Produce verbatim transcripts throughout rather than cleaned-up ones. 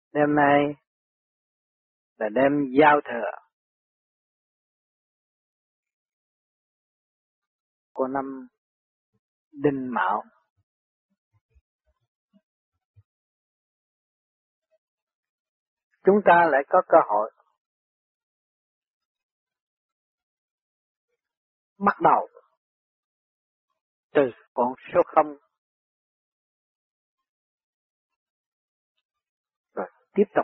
Đêm nay là đêm giao thừa của năm Đinh Mão. Chúng ta lại có cơ hội bắt đầu từ con số không rồi tiếp tục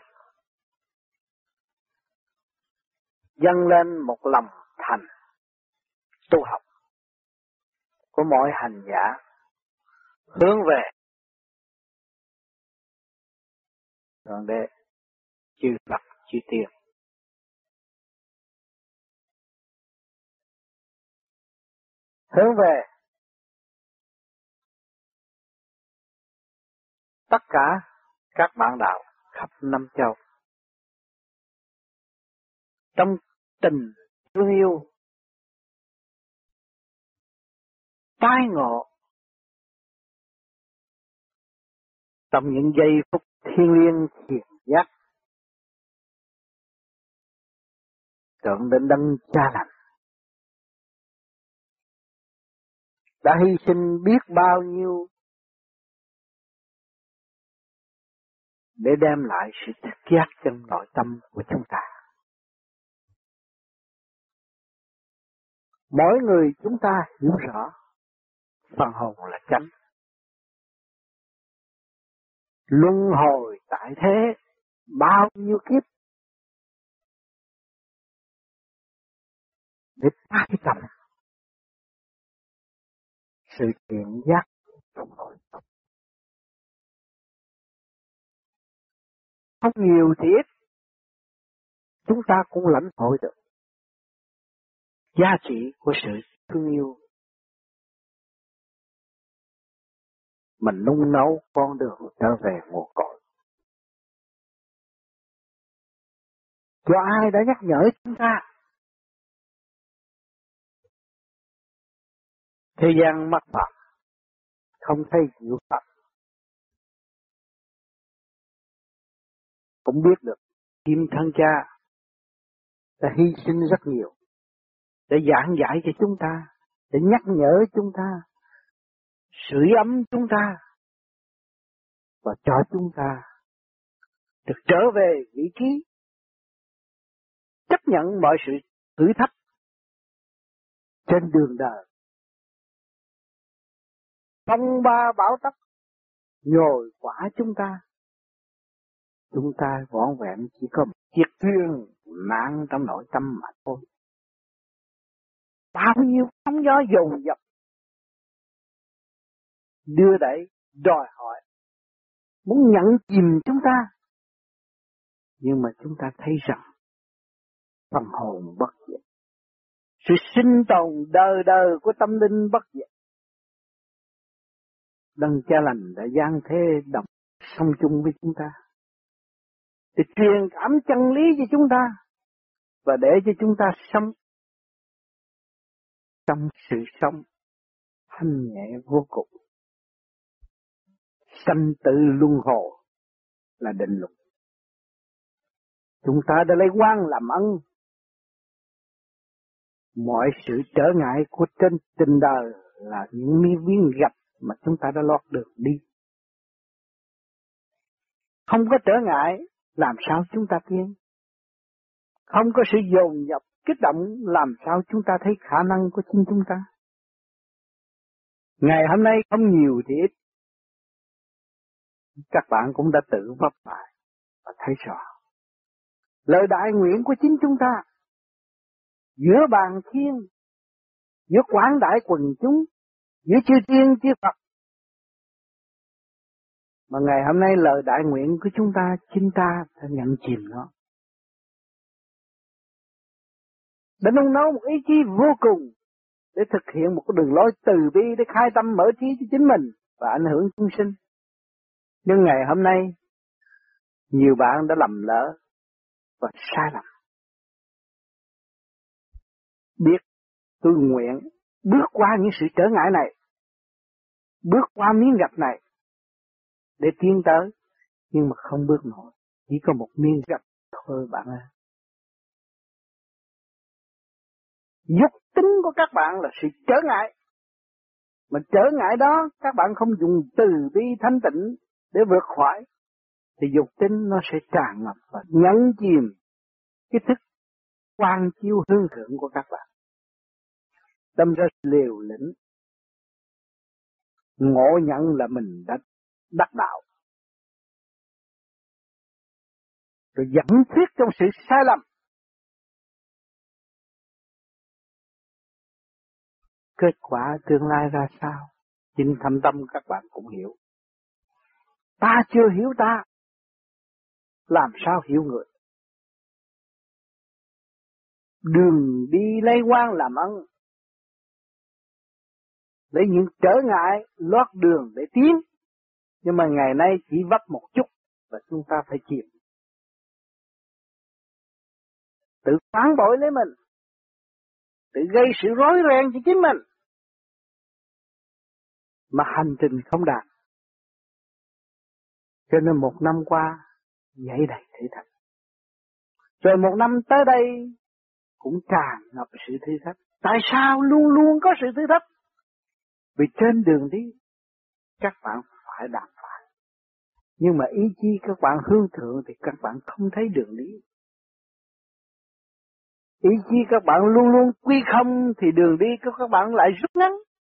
dâng lên một lòng thành tu học của mỗi hành giả hướng về Thượng Đế chư Phật chư Tiên. Hướng về tất cả các bạn đạo khắp năm châu trong tình thương yêu tái ngộ trong những giây phút thiêng liêng thiền giác tưởng đến đấng cha lành đã hy sinh biết bao nhiêu để đem lại sự thức giác trong nội tâm của chúng ta. Mỗi người chúng ta hiểu rõ phần hồn là chánh, luân hồi tại thế bao nhiêu kiếp để tái tầm sự thiện giác trong nội tâm. Không nhiều thì ít, chúng ta cũng lãnh hội được giá trị của sự thương yêu. Mình nung nấu con đường trở về nguồn cội. Cho ai đã nhắc nhở chúng ta? Thế gian mắc Phật, không thấy chịu Phật. Cũng biết được kim thân cha đã hy sinh rất nhiều để giảng giải cho chúng ta, để nhắc nhở chúng ta, sưởi ấm chúng ta và cho chúng ta được trở về vị trí chấp nhận mọi sự thử thách trên đường đời. Phong ba bão táp nhồi quả chúng ta, chúng ta vỏn vẹn chỉ có một chiếc thuyền nạn trong nội tâm mà thôi. Bao nhiêu sóng gió dồn dập đưa đẩy đòi hỏi muốn nhận chìm chúng ta, nhưng mà chúng ta thấy rằng phần hồn bất diệt, sự sinh tồn đời đời của tâm linh bất diệt. Đấng cha lành đã giáng thế đồng sống chung với chúng ta để truyền cảm chân lý cho chúng ta và để cho chúng ta sống trong sự sống thanh nhẹ vô cùng. Sanh tử luân hồi là định luật. Chúng ta đã lấy quan làm ân. Mọi sự trở ngại của trên tình đời là những miếng viên gạch mà chúng ta đã lót được đi. Không có trở ngại, làm sao chúng ta tiến? Không có sự dồn dập, kích động, làm sao chúng ta thấy khả năng của chính chúng ta? Ngày hôm nay không nhiều thì ít, các bạn cũng đã tự vấp phải và thấy rõ. Lời đại nguyện của chính chúng ta, giữa bàn thiên, giữa quảng đại quần chúng, giữa chư tiên chư Phật. Mà ngày hôm nay lời đại nguyện của chúng ta, chính ta đã nhận chìm nó. Đã nung nấu một ý chí vô cùng để thực hiện một cái đường lối từ bi để khai tâm mở trí cho chính mình và ảnh hưởng chúng sinh. Nhưng ngày hôm nay, nhiều bạn đã lầm lỡ và sai lầm. Biết tôi nguyện bước qua những sự trở ngại này, bước qua miếng gạch này để tiến tới, nhưng mà không bước nổi. Chỉ có một miếng gạch thôi bạn ơi. Dục tính của các bạn là sự trở ngại. Mà trở ngại đó các bạn không dùng từ bi thanh tịnh để vượt khỏi, thì dục tính nó sẽ tràn ngập và nhấn chìm cái thức quang chiếu hương thượng của các bạn. Đâm ra liều lĩnh, ngộ nhận là mình đã đắc đạo, rồi dẫn thuyết trong sự sai lầm. Kết quả tương lai ra sao, chính thâm tâm các bạn cũng hiểu. Ta chưa hiểu ta, làm sao hiểu người? Đường đi lây quan làm ân, lấy những trở ngại lót đường để tiến. Nhưng mà ngày nay chỉ vấp một chút và chúng ta phải chịu. Tự phản bội lấy mình, tự gây sự rối ren cho chính mình, mà hành trình không đạt. Cho nên một năm qua dậy đầy thử thách, rồi một năm tới đây cũng tràn ngập sự thử thách. Tại sao luôn luôn có sự thử thách? Vì trên đường đi các bạn phải đạp phải, nhưng mà ý chí các bạn hướng thượng thì các bạn không thấy đường đi. Ý chí các bạn luôn luôn quy không thì đường đi của các bạn lại rút ngắn.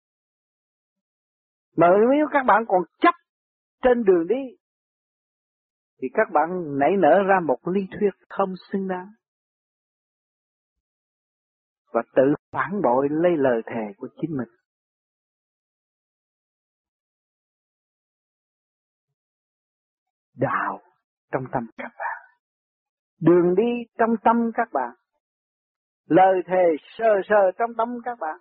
Mà nếu các bạn còn chấp trên đường đi thì các bạn nảy nở ra một lý thuyết không xứng đáng, và tự phản bội lấy lời thề của chính mình. Đạo trong tâm các bạn, đường đi trong tâm các bạn, lời thề sờ sờ trong tâm các bạn,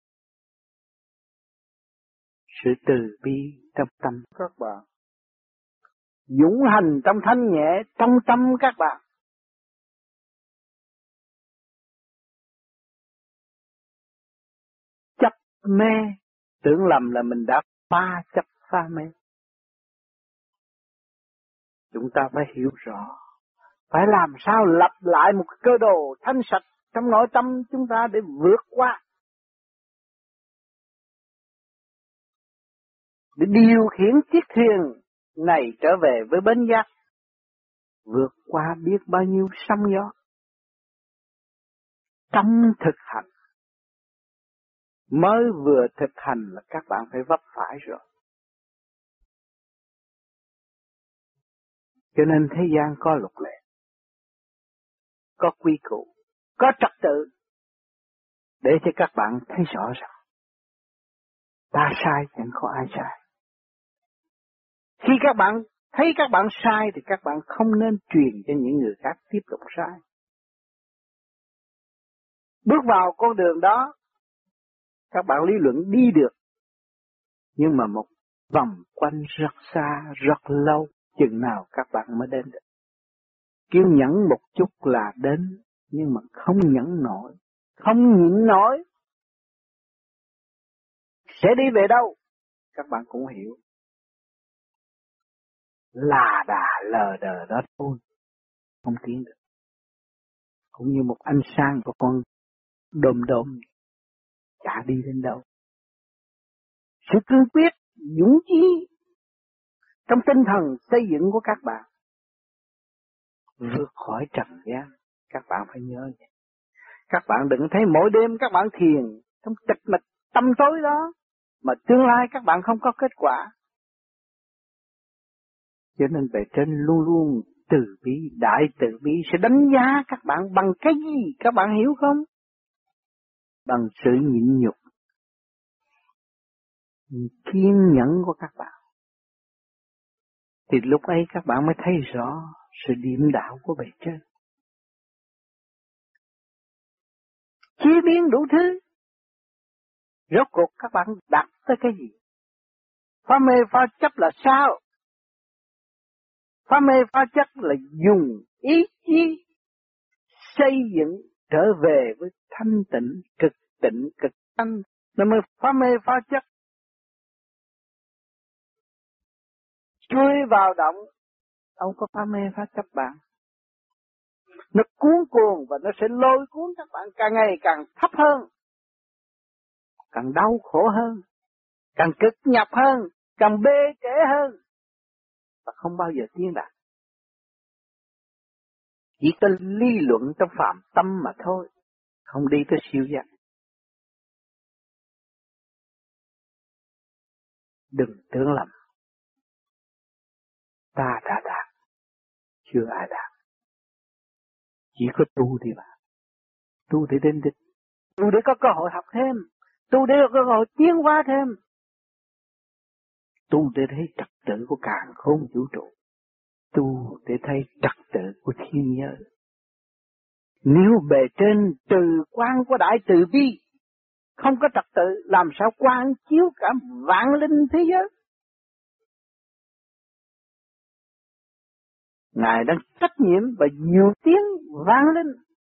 sự từ bi trong tâm các bạn, dũng hành trong thanh nhẹ trong tâm các bạn. Chấp mê tưởng lầm là mình đã phá chấp phá mê. Chúng ta phải hiểu rõ, phải làm sao lập lại một cơ đồ thanh sạch trong nội tâm chúng ta để vượt qua, để điều khiển chiếc thuyền này trở về với bến giác, vượt qua biết bao nhiêu sóng gió. Trong thực hành, mới vừa thực hành là các bạn phải vấp phải rồi. Cho nên thế gian có luật lệ, có quy củ, có trật tự, để cho các bạn thấy rõ rằng ta sai chẳng có ai sai. Khi các bạn thấy các bạn sai thì các bạn không nên truyền cho những người khác tiếp tục sai. Bước vào con đường đó, các bạn lý luận đi được, nhưng mà một vòng quanh rất xa, rất lâu, chừng nào các bạn mới đến được. Kiên nhẫn một chút là đến, nhưng mà không nhẫn nổi, không nhịn nổi, sẽ đi về đâu? Các bạn cũng hiểu. Là đà lờ đờ đó thôi, không tiến được. Cũng như một ánh sáng của con đom đóm, chả đi đến đâu. Sự cương quyết, dũng chí trong tinh thần xây dựng của các bạn vượt khỏi trần gian. Các bạn phải nhớ vậy. Các bạn đừng thấy mỗi đêm các bạn thiền trong tịch mịch tâm tối đó mà tương lai các bạn không có kết quả. Cho nên bề trên luôn luôn từ bi, đại từ bi sẽ đánh giá các bạn bằng cái gì, các bạn hiểu không? Bằng sự nhịn nhục, kiên nhẫn của các bạn. Thì lúc ấy các bạn mới thấy rõ sự điểm đạo của bề trên. Chế biến đủ thứ, rốt cuộc các bạn đặt tới cái gì? Phá mê phá chấp là sao? Phá mê phá chấp là dùng ý chí xây dựng trở về với thanh tịnh, cực tịnh, cực thanh. Nó mới phá mê phá chấp. Chui vào động ông có phá mê phá chấp bạn. Nó cuốn cuồng và nó sẽ lôi cuốn các bạn càng ngày càng thấp hơn, càng đau khổ hơn, càng cực nhập hơn, càng bê trễ hơn, và không bao giờ tiến đạt. Chỉ có lý luận trong phạm tâm mà thôi, không đi tới siêu giác. Đừng tưởng lầm, ta đã đạt, chưa ai đạt. Chỉ có tu thì bạn, tu để đến đích, tu để có cơ hội học thêm, tu để có cơ hội tiến hóa thêm, tu để thấy trật tự của càn khôn vũ trụ, tu để thấy trật tự của thiên giới. Nếu bề trên từ quan của đại từ bi không có trật tự, làm sao quang chiếu cả vạn linh thế giới? Ngài đang trách nhiệm và nhiều tiếng vang linh,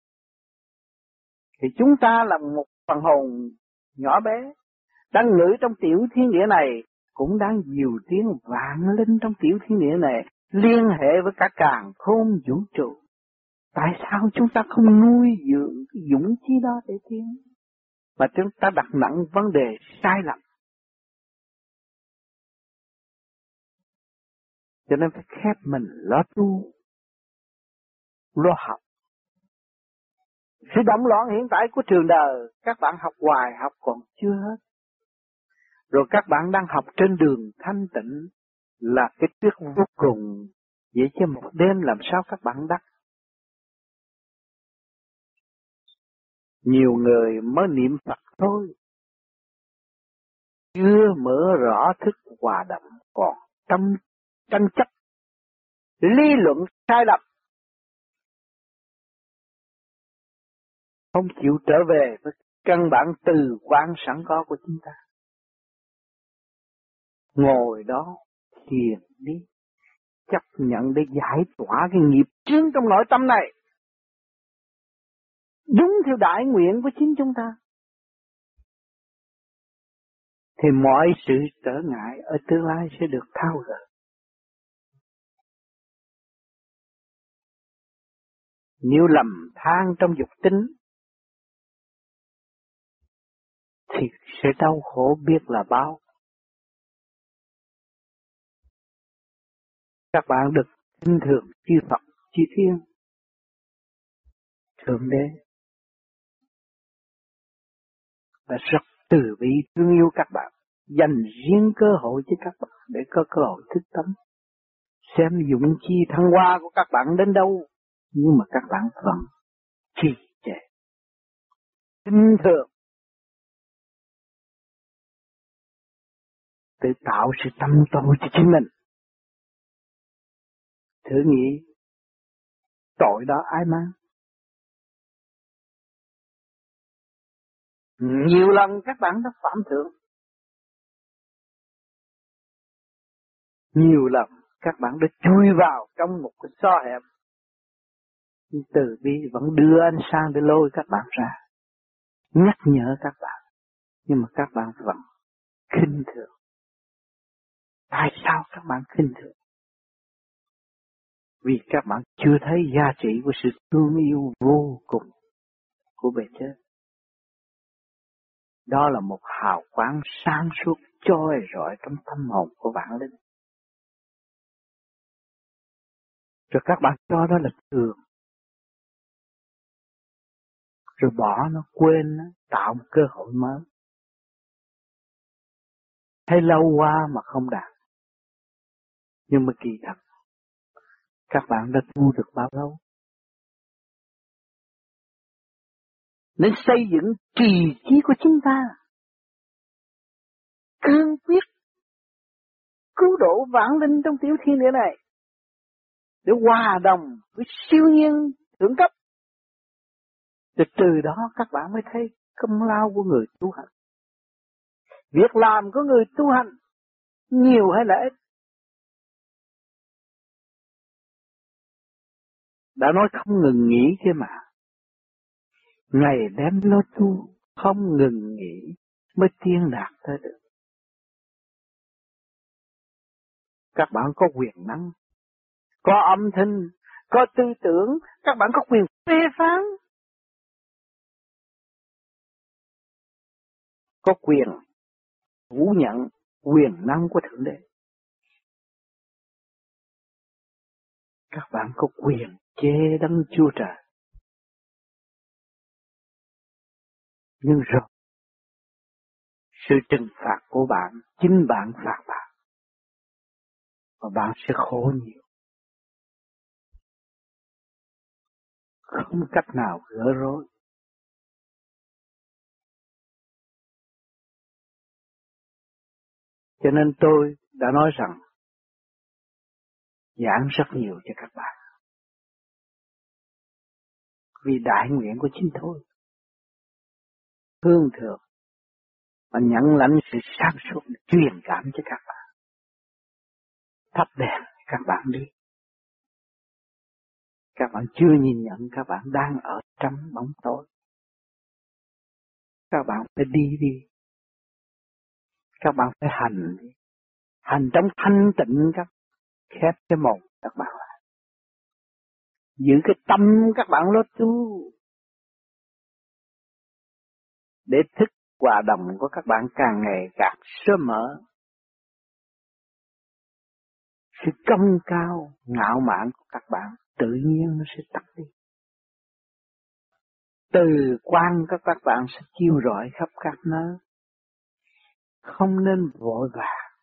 thì chúng ta là một phần hồn nhỏ bé đang ngự trong tiểu thiên địa này, cũng đang nhiều tiếng vạn linh trong tiểu thiên địa này, liên hệ với cả càn khôn vũ trụ. Tại sao chúng ta không nuôi dưỡng cái dũng chí đó để tiến, mà chúng ta đặt nặng vấn đề sai lầm? Cho nên phải khép mình lo tu, lo học. Sự động loạn hiện tại của trường đời, các bạn học hoài học còn chưa hết. Rồi các bạn đang học trên đường thanh tịnh, là cái tuyết vô cùng, vậy chứ một đêm làm sao các bạn đắc. Nhiều người mới niệm Phật thôi, chưa mở rõ thức hòa động, còn tâm tranh chấp, lý luận sai lầm, không chịu trở về với căn bản từ quan sẵn có của chúng ta. Ngồi đó thiền đi, chấp nhận để giải tỏa cái nghiệp chướng trong nội tâm này, đúng theo đại nguyện của chính chúng ta, thì mọi sự trở ngại ở tương lai sẽ được tháo gỡ. Nếu lầm than trong dục tính thì sẽ đau khổ biết là bao. Các bạn được tin thường chư Phật, chư Thiên, Thượng Đế và rất từ bi thương yêu các bạn, dành riêng cơ hội cho các bạn để có cơ hội thức tâm, xem dụng chi thăng hoa của các bạn đến đâu, nhưng mà các bạn vẫn trì trệ, kinh thường, tự tạo sự tâm tội cho chính mình. Thử nghĩ tội đó ai mang? Nhiều lần các bạn đã phạm thượng, nhiều lần các bạn đã chui vào trong một cái xó hẹp, nhưng từ bi vẫn đưa ánh sáng để lôi các bạn ra, nhắc nhở các bạn, nhưng mà các bạn vẫn khinh thường. Tại sao các bạn khinh thường? Vì các bạn chưa thấy giá trị của sự thương yêu vô cùng của bề trên. Đó là một hào quang sáng suốt trôi rọi trong tâm hồn của vạn linh. Rồi các bạn cho đó là thường, rồi bỏ nó, quên nó, tạo một cơ hội mới. Thấy lâu qua mà không đạt. Nhưng mà kỳ thật, các bạn đã tu được bao lâu? Nên xây dựng trì trí của chúng ta, cương quyết cứu độ vạn linh trong tiểu thiên địa này, để hòa đồng với siêu nhiên thượng cấp. Từ từ đó các bạn mới thấy công lao của người tu hành. Việc làm của người tu hành nhiều hay là ít? Đã nói không ngừng nghỉ kia mà. Ngày đêm lo tu, không ngừng nghỉ mới tiên đạt tới được. Các bạn có quyền năng có âm thanh, có tư tưởng, các bạn có quyền phê phán, có quyền phủ nhận quyền năng của Thượng Đế. Các bạn có quyền chê Đấng Chúa Trời. Nhưng rồi sự trừng phạt của bạn, chính bạn phạt bạn, và bạn sẽ khổ nhiều, không cách nào gỡ rối. Cho nên tôi đã nói rằng giảng rất nhiều cho các bạn, vì đại nguyện của chính tôi, hương thượng và nhận lãnh sự sáng suốt để truyền cảm cho các bạn, thắp đèn các bạn đi. Các bạn chưa nhìn nhận các bạn đang ở trong bóng tối. Các bạn phải đi đi. Các bạn phải hành đi. Hành trong thanh tịnh, các khép cái mồm các bạn lại. Giữ cái tâm các bạn lo tu, để thức hòa đồng của các bạn càng ngày càng sớm mở. Sự công cao, ngạo mạn của các bạn tự nhiên nó sẽ tắt đi. Từ quan các các bạn sẽ chiếu rọi khắp các nơi. Không nên vội vàng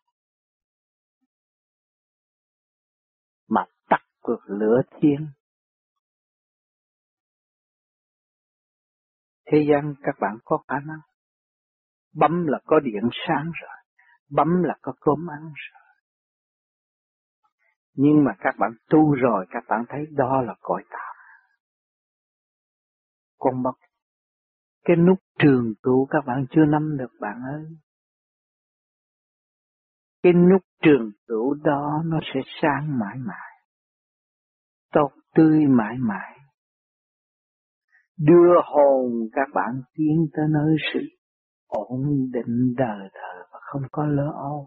mà tắt cuộc lửa thiên. Thế gian các bạn có khả năng. Bấm là có điện sáng rồi. Bấm là có cơm ăn rồi. Nhưng mà các bạn tu rồi, các bạn thấy đó là cõi tạm. Còn một cái nút trường cửu các bạn chưa nắm được bạn ơi. Cái nút trường cửu đó nó sẽ sáng mãi mãi, tốt tươi mãi mãi, đưa hồn các bạn tiến tới nơi sự ổn định đời đời và không có lỡ âu.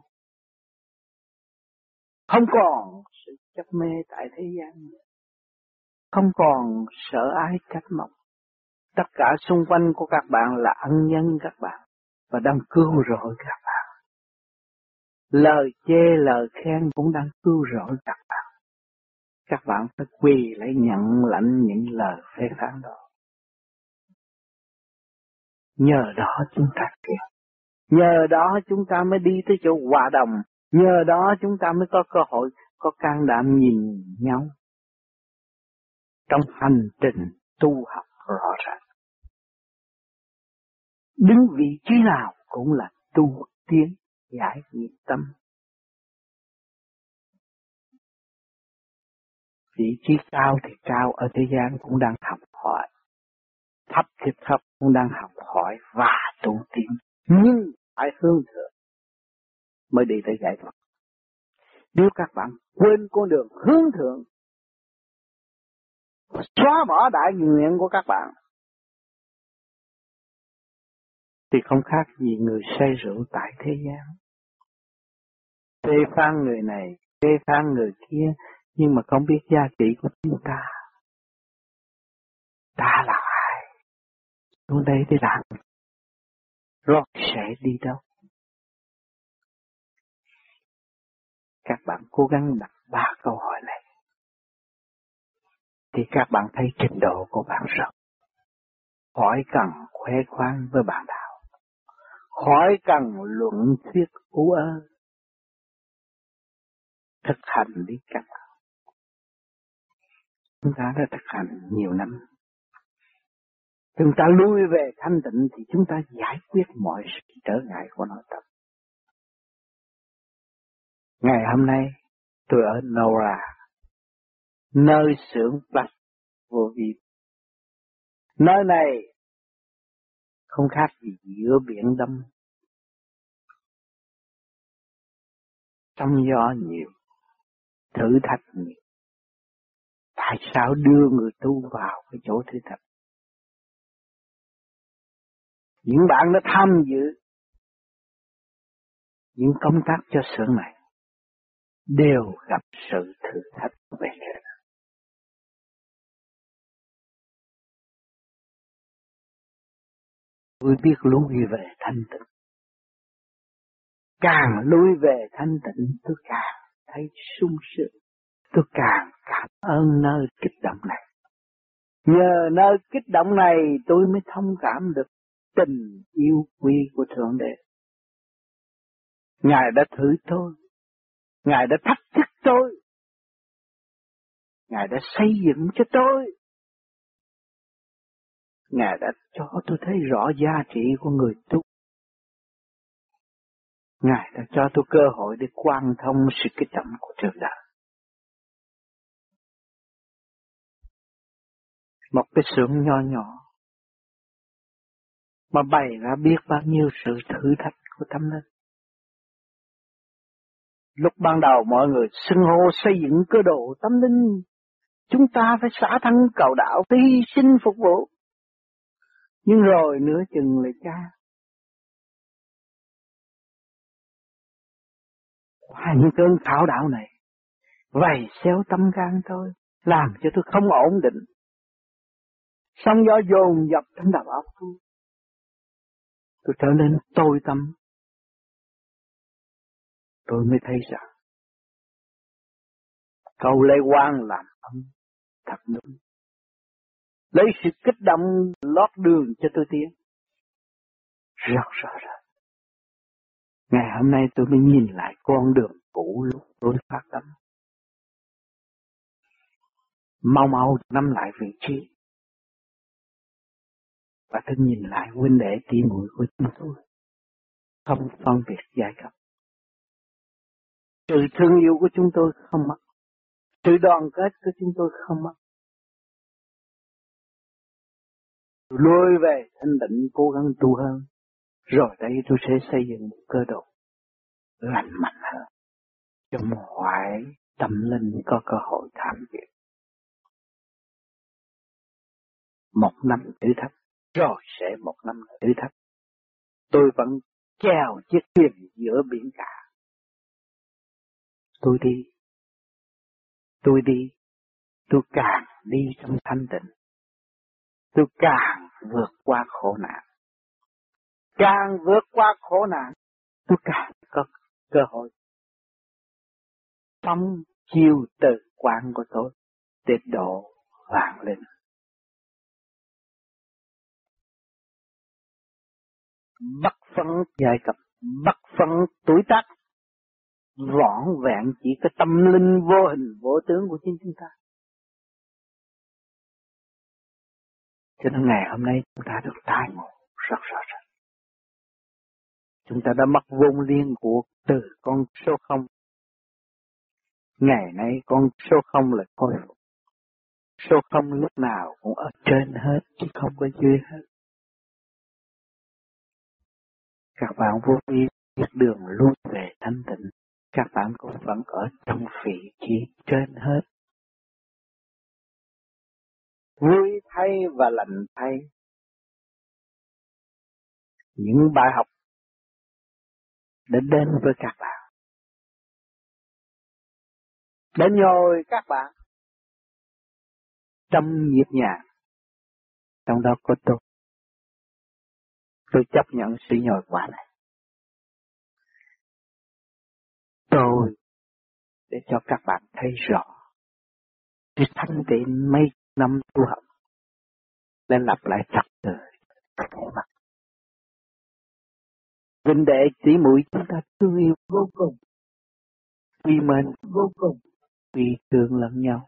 Không còn sự chấp mê tại thế gian nữa. Không còn sợ ai trách móc. Tất cả xung quanh của các bạn là ân nhân các bạn và đang cứu rỗi các bạn. Lời chê lời khen cũng đang cứu rỗi các bạn. Các bạn phải quỳ lấy nhận lãnh những lời phê phán đó. Nhờ đó chúng ta kêu. Nhờ đó chúng ta mới đi tới chỗ hòa đồng. Nhờ đó chúng ta mới có cơ hội, có can đảm nhìn nhau. Trong hành trình tu học rõ ràng. Đứng vị trí nào cũng là tu tiến, giải nghiệp tâm. Vị trí cao thì cao ở thế gian cũng đang học hỏi. Thấp thì thấp cũng đang học hỏi và tu tiến. Nhưng phải hướng thượng mới đi tới giải thoát. Nếu các bạn quên con đường hướng thượng, xóa bỏ đại nguyện của các bạn, thì không khác gì người say rượu tại thế gian. Phê phán người này, phê phán người kia, nhưng mà không biết giá trị của chúng ta. Ta là ai? Xuống đây để làm. Rồi sẽ đi đâu? Các bạn cố gắng đặt ba câu hỏi này, thì các bạn thấy trình độ của bạn rồi. Khỏi cần khoe khoang với bạn đạo, khỏi cần luận thuyết ú ơ. Thực hành đi các bạn. Chúng ta đã thực hành nhiều năm. Chúng ta lui về thanh tịnh thì chúng ta giải quyết mọi sự trở ngại của nội tâm. Ngày hôm nay tôi ở Nora, nơi xưởng plastic vô vi. Nơi này không khác gì giữa biển Đông. Sóng gió nhiều, thử thách nhiều. Tại sao đưa người tu vào cái chỗ thử thách? Những bạn đã tham dự những công tác cho xưởng này đều gặp sự thử thách về nữa. Tôi biết lui về thanh tịnh. Càng lui về thanh tịnh tôi càng thấy sung sướng. Tôi càng cảm ơn nơi kích động này. Nhờ nơi kích động này tôi mới thông cảm được tình yêu quý của Thượng Đế. Ngài đã thử tôi, Ngài đã thách thức tôi, Ngài đã xây dựng cho tôi, Ngài đã cho tôi thấy rõ giá trị của người tu. Ngài đã cho tôi cơ hội để quan thông sự kích động của trường đời. Một cái xưởng nho nhỏ mà bày ra biết bao nhiêu sự thử thách của tâm linh. Lúc ban đầu mọi người xưng hô xây dựng cơ độ tâm linh, chúng ta phải xả thân cầu đạo, phải hy sinh phục vụ. Nhưng rồi nửa chừng lại cha. Qua những cơn khảo đạo này, vầy xéo tâm can tôi, làm cho tôi không ổn định. Sóng gió dồn dập trong đầu óc tôi. Tôi trở nên tối tâm. Tôi mới thấy rằng câu Lê Quang làm ông thật đúng. Lấy sự kích động lót đường cho tôi tiến. Rất rõ ràng. Ngày hôm nay tôi mới nhìn lại con đường cũ lúc tôi phát tâm. Mau mau nắm lại vị trí. Và tôi nhìn lại huynh đệ tỷ muội của chúng tôi. Không phân biệt giai cấp. Sự thương yêu của chúng tôi không mất. Sự đoàn kết của chúng tôi không mất. Tôi lùi về thanh định cố gắng tu hơn. Rồi đây tôi sẽ xây dựng một cơ độ lành mạnh hơn. Trong hoại tâm linh có cơ hội tham dự. Một năm thử thách, rồi sẽ một năm thử thách. Tôi vẫn chèo chiếc thuyền giữa biển cả. Tôi đi, tôi đi, tôi càng đi trong thanh tịnh. Tôi càng vượt qua khổ nạn. Càng vượt qua khổ nạn, tôi càng có cơ hội sống chiều từ quan của tôi để độ vạn linh. Bất phân giai cấp, bất phân tuổi tác, vỏn vẹn chỉ có tâm linh vô hình vô tướng của chính chúng ta. Cho nên ngày hôm nay chúng ta được tái ngộ rất rõ ràng. Chúng ta đã mất vốn liêng của từ con số không. Ngày nay con số không là khôi phục. Số không lúc nào cũng ở trên hết chứ không có dưới hết. Các bạn vô ý biết đường lui về thanh tịnh. Các bạn cũng vẫn ở trong vị trí trên hết. Vui thay và lành thay. Những bài học đã đến với các bạn. Đã nhồi các bạn trong nhịp nhàng. Trong đó có tôi. Tôi chấp nhận sự nhồi quả này. Tôi để cho các bạn thấy rõ sự thanh tịnh mấy năm tu học để lặp lại trật tự các thể mặt. Vinh đệ tỷ muội chúng ta thương yêu vô cùng, vì mến vô cùng, vì thương lẫn nhau.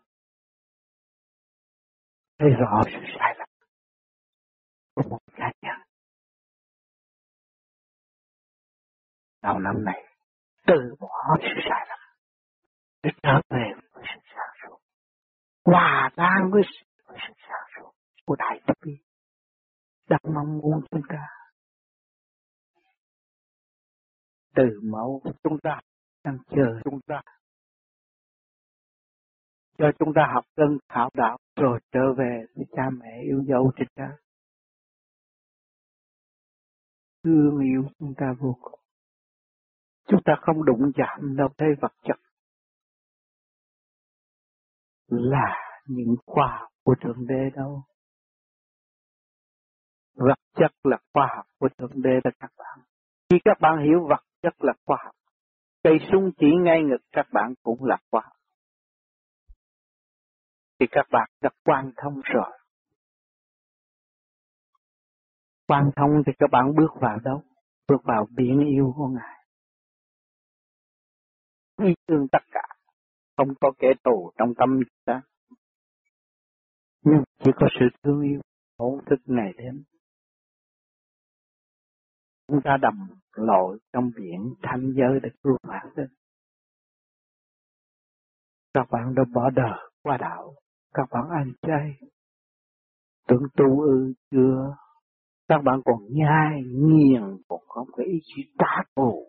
Thấy rõ sự sai lầm của một cá nhân. Đầu năm này từ bỏ sự sai lầm để trở về với sự sáng suốt, hòa tan với sự sáng suốt của Đại Từ Bi đặt mong muốn chúng ta. Từ mẫu của chúng ta đang chờ chúng ta, cho chúng ta học cân khảo đạo rồi trở về với cha mẹ yêu dấu trên trời. Thương yêu chúng ta vô cùng. Chúng ta không đụng chạm đâu thấy vật chất. là những khoa học của Thượng Đế đâu. Vật chất là khoa học của Thượng Đế đó các bạn. Khi các bạn hiểu vật chất là khoa học, cây sung chỉ ngay ngực các bạn cũng là khoa học. Thì các bạn đã quan thông rồi. Quan thông thì các bạn bước vào đâu? Bước vào biển yêu của Ngài. Yêu thương tất cả, không có kẻ thù trong tâm chúng ta. Nhưng chỉ có sự thương yêu, hỗ thức ngày đêm. Chúng ta đầm lội trong biển thanh giới để cứu vãn đến. Các bạn đã bỏ đời qua đạo, các bạn ăn chay, tưởng tu ư chưa, các bạn còn nhai, nghiền, còn không có ý chí trả thù.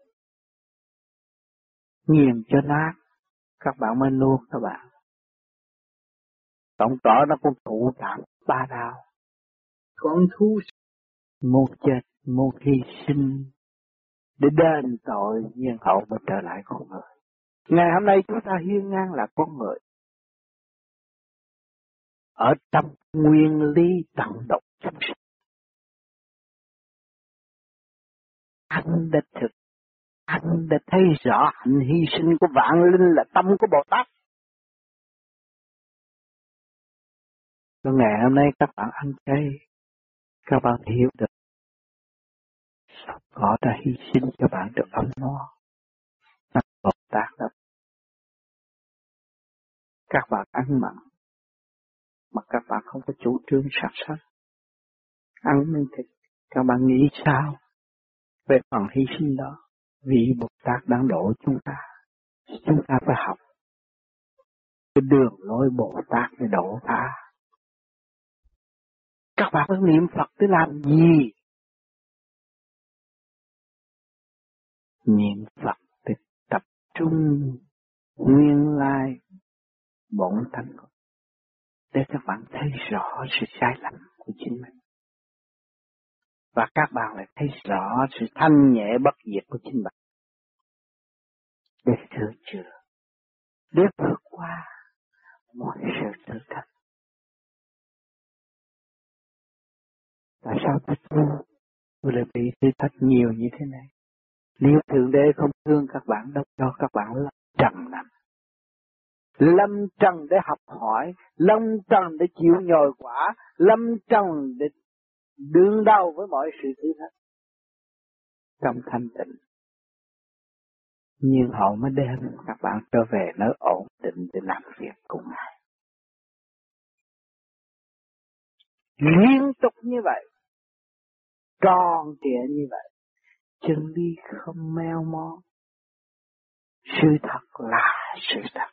Nghiền cho nát, các bạn mới nuốt các bạn. Tổng tỏ nó cũng thụ cảm ba đạo. Con thú một chết, một hy sinh để đền tội nhiên hậu mới trở lại con người. Ngày hôm nay chúng ta hiên ngang là con người. Ở trong nguyên lý tận độc chúng sinh. Anh đã thực, anh đã thấy rõ hạnh hy sinh của vạn linh là tâm của Bồ Tát. Rồi ngày hôm nay các bạn ăn chay, các bạn hiểu được họ đã hy sinh cho bạn được ấm no. Nó Bồ Tát đó. Các bạn ăn mặn, mà các bạn không có chủ trương sản xuất. Ăn miếng thịt, các bạn nghĩ sao về phần hy sinh đó? Vì Bồ Tát đang độ chúng ta, chúng ta phải học cái đường lối Bồ Tát để độ ta. Các bạn phải niệm Phật để làm gì? Niệm Phật để tập trung nguyên lai bổn tánh để các bạn thấy rõ sự sai lầm của chính mình. Và các bạn lại thấy rõ sự thanh nhẹ bất diệt của chính bạn. Để sửa chữa, để vượt qua mọi sự thử thách. Tại sao tôi tu, tôi lại bị thử thách nhiều như thế này? Nếu Thượng Đế không thương các bạn đâu cho các bạn lâm trần nằm. Lâm trần để học hỏi, lâm trần để chịu nhồi quả, lâm trần để đương đầu với mọi sự thử thách. Trong thanh tịnh. Nhưng hậu mới đem các bạn trở về nơi ổn định để làm việc cùng Ngài. Liên tục như vậy, tròn trịa như vậy, chân lý không meo mó. Sự thật là sự thật.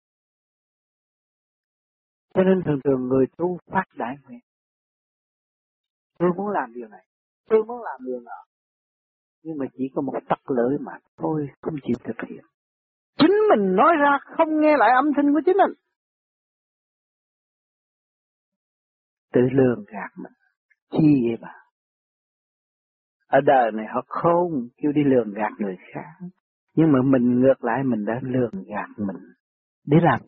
Cho nên thường thường người tu phát đại nguyện. Tôi muốn làm điều này, tôi muốn làm điều nọ. Nhưng mà chỉ có một tắc lưỡi mà thôi, không chịu thực hiện. Chính mình nói ra không nghe lại âm thanh của chính mình. Tự lường gạt mình. Chi vậy bà? Ở đời này họ khôn, kêu đi lường gạt người khác. Nhưng mà mình ngược lại mình đã lường gạt mình. Để làm.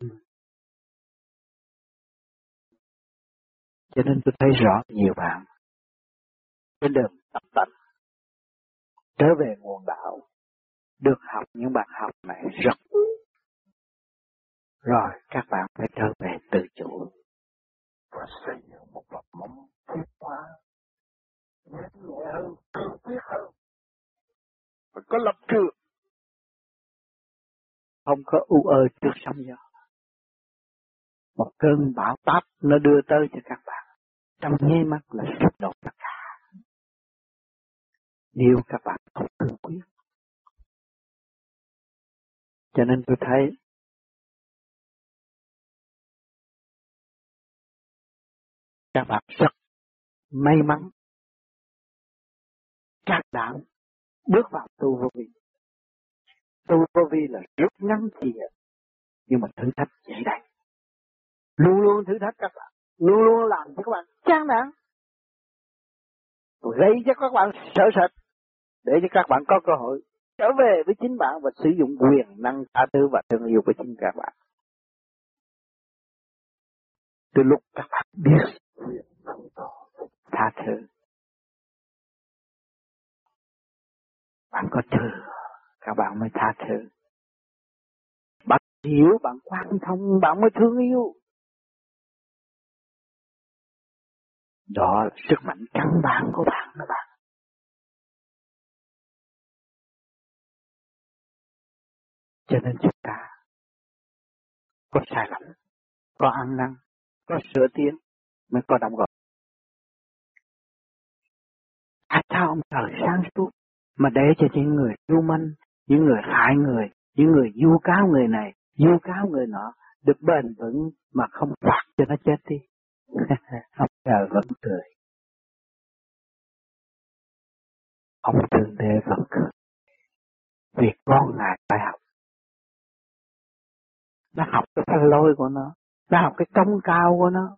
Cho nên tôi thấy rõ nhiều bạn. Cái đường tập tành. Trở về nguồn đạo. Được học những bạn học này rất. Rồi các bạn phải trở về tự chủ. Và xây dựng một vật móng thiết hóa. Nhẹ hơn, cương quyết hơn. Và có lập trường. Không có u ơ trước sóng gió. Một cơn bão táp nó đưa tới cho các bạn. Trong nháy mắt là sụp đổ tất cả. Nếu các bạn không cương quyết. Cho nên tôi thấy các bạn rất may mắn. Các bạn bước vào tu vô vi. Tu vô vi là rút ngắn gì vậy? Nhưng mà thử thách dễ đầy. Luôn luôn thử thách các bạn. Luôn luôn làm cho các bạn chán nản. Gây cho các bạn sợ sệt. Để cho các bạn có cơ hội trở về với chính bạn và sử dụng quyền năng tha thứ và thương yêu của chính các bạn. Từ lúc các bạn biết tha thứ, bạn có thừa, các bạn mới tha thứ. Bạn hiểu, bạn quan thông, bạn mới thương yêu. Đó là sức mạnh căn bản của bạn các bạn. Cho nên chúng ta có sai lầm, có ăn năn, có sửa tiến mới có đóng góp. Tại sao ông trời sáng suốt mà để cho những người lưu manh, những người hại người, những người vu cáo người này, vu cáo người nọ được bền vững mà không phạt cho nó chết đi? Ông trời vẫn cười, ông Thượng Đế vẫn cười. Vì con Ngài phải học. Nó học cái thanh lôi của nó, nó học cái công cao của nó,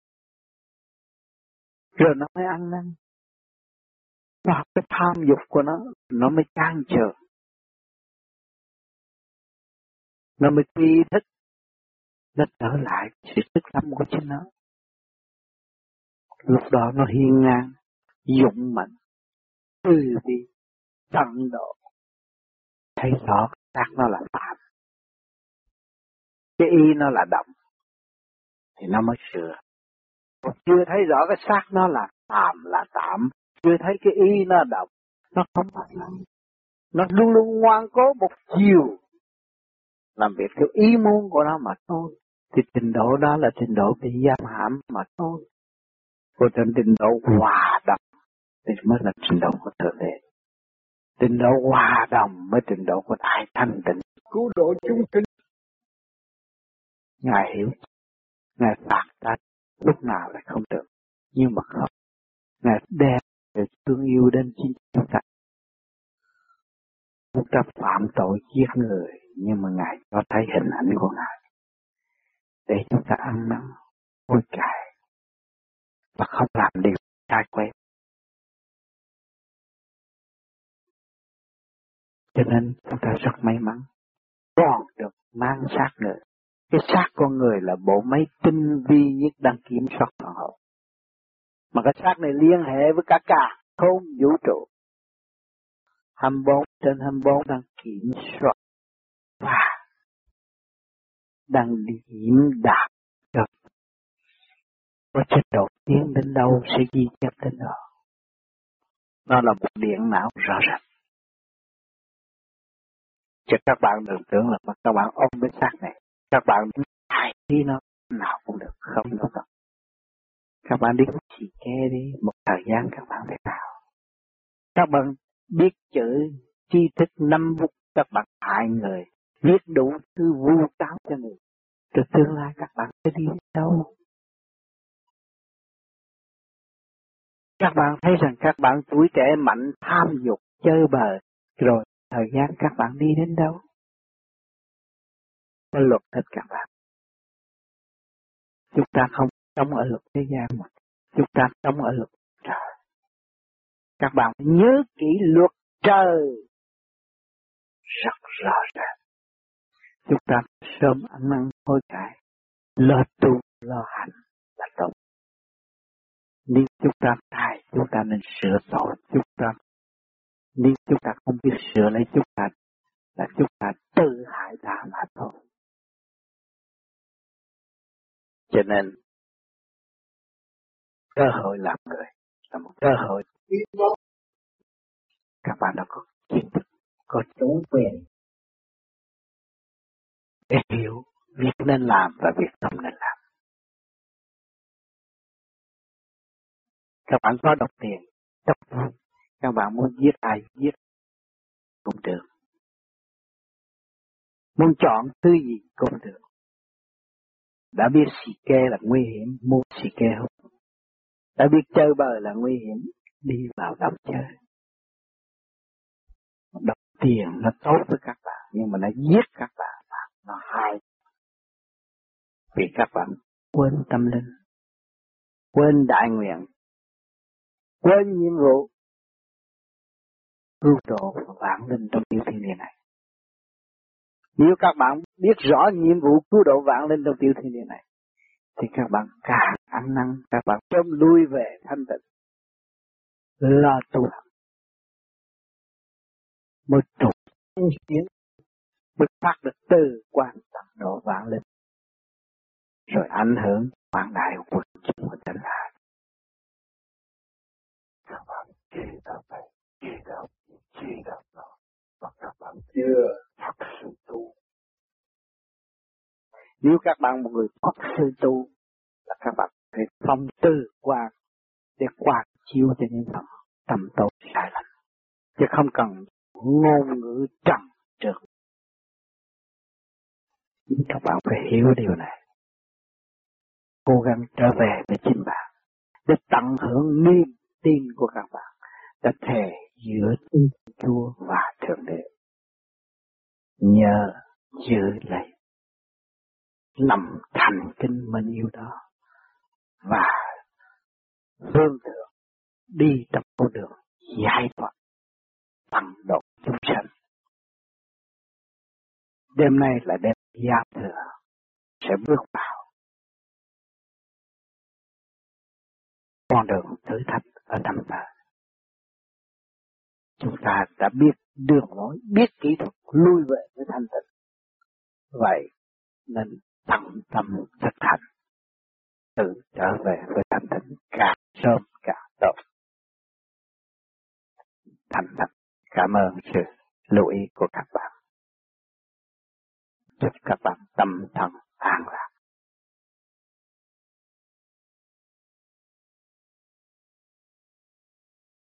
rồi nó mới ăn năn. Nó học cái tham dục của nó, nó mới chán chường, nó mới tri thức, nó trở lại sự thức tâm của chính nó. Lúc đó nó hiên ngang, dũng mạnh, từ bi, tận độ, thấy rõ xác nó là phạm, cái ý nó là động, thì nó mới sửa. Còn chưa thấy rõ cái xác nó là phạm là tạm, chưa thấy cái ý nó động, nó không phải lắm. Nó luôn luôn ngoan cố một chiều, làm việc theo ý muốn của nó mà thôi. Thì trình độ đó là trình độ bị giam hãm mà thôi. Còn trên trình độ hòa đồng thì mới là trình độ của Thượng Đế. Trình độ hòa đồng mới trình độ của Đại Thanh Tịnh, cứu độ chúng sinh. Ngài hiểu, Ngài phạt ta lúc nào lại không được, nhưng mà không. Ngài đem sự thương yêu đến chính chúng ta. Chúng ta phạm tội giết người, nhưng mà Ngài cho thấy hình ảnh của Ngài để chúng ta ăn năn hối cải và không làm điều sai quấy. Cho nên chúng ta rất may mắn còn được mang xác người. Cái xác con người là bộ máy tinh vi nhất đang kiểm soát toàn hậu. Mà cái xác này liên hệ với cả cả không vũ trụ. hai mươi bốn trên hai mươi bốn đang kiểm soát và đang điểm đạt được. Có chế độ tiến đến đâu sẽ ghi chép đến đó. Nó là một điện não rõ ràng. Chứ các bạn đừng tưởng là các bạn ôm cái xác này, các bạn ai đi nó nào cũng được, không đâu đâu. Các bạn đi xì ke đi, một thời gian các bạn phải nào. Các bạn biết chữ, tri thức năm phút, các bạn hại người, viết đủ thứ vu cáo cho người. Từ tương lai các bạn sẽ đi đâu? Các bạn thấy rằng các bạn tuổi trẻ mạnh tham dục, chơi bời, rồi thời gian các bạn đi đến đâu? Có luật hết các bạn. Chúng ta không sống ở luật thế gian mà. Chúng ta sống ở luật trời. Các bạn nhớ kỹ luật trời rất rõ ràng. Chúng ta sớm ăn năn hối cải, lo tu, lo hành là tốt. Nếu chúng ta sai, chúng ta nên sửa tội. Chúng ta, nếu chúng ta không biết sửa lấy chúng ta, là chúng ta tự hại ta mà thôi. Cho nên, cơ hội làm người là một cơ hội. Các bạn đã có kiến thức, có chủ quyền để hiểu việc nên làm và việc không nên làm. Các bạn có độc tiền, độc vui. Các bạn muốn giết ai, giết cũng được. Muốn chọn thứ gì cũng được. Đã biết xì ke là nguy hiểm, mua xì ke không. Đã biết chơi bời là nguy hiểm, đi vào đọc chơi. Đọc tiền nó tốt với các bạn, nhưng mà nó giết các bạn, nó hại. Vì các bạn quên tâm linh, quên đại nguyện, quên nhiệm vụ cứu độ và vãng linh trong tiểu thiên địa này. Nếu các bạn biết rõ nhiệm vụ cứu độ vãng linh trong tiểu thiên địa này, thì các bạn càng ăn năn, các bạn sớm lui về thanh tịnh, lo tu hành, mới trục tiến, mới phát được từ quan tâm độ vạn linh, rồi ảnh hưởng quảng đại quần chúng của tất cả. Các bạn chỉ đạo này, chỉ đạo, chỉ đạo đó, và các bạn chưa thật sự tu. Nếu các bạn một người thật sự tu, là các bạn phải phong tư quan để quán chiếu cho những tâm tâm tốt sai lầm, chứ không cần ngôn ngữ trầm trược. Các bạn phải hiểu điều này, cố gắng trở về với chính bạn để tận hưởng niềm tin của các bạn đã thề giữa Thiên Chúa và Thượng Đế. Nhờ giữ lấy lòng thành kính mến yêu đó và hướng thượng đi trong con đường giải thoát tăng độ chúng sanh. Đêm nay là đêm giao thừa, sẽ bước vào con đường thử thách ở năm tới. Chúng ta đã biết đường lối, biết kỹ thuật lui về với thanh tịnh. Vậy nên tận tâm thực hành, tự trở về với thanh tịnh càng sớm càng tốt. Thành thật cảm ơn sự lưu ý của các bạn. Chúc các bạn tâm thần an lạc.